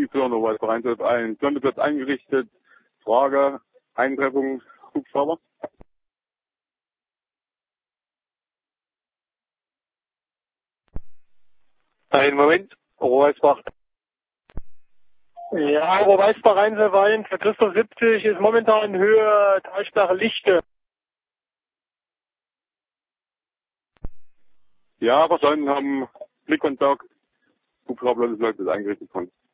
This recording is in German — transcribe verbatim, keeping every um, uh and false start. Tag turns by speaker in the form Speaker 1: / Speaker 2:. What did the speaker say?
Speaker 1: Flugzeug oder was Vereinshof ein Landeplatz eingerichtet. Frage, Eintreffung, Hubschrauber.
Speaker 2: Einen Moment, Rohreisbach. Ja, Rohreisbach Einzelwein für Christoph siebzig ist momentan in Höhe Talsperre Lichte.
Speaker 1: Ja, verstanden, haben Blickkontakt. Hubschrauber ist eingerichtet.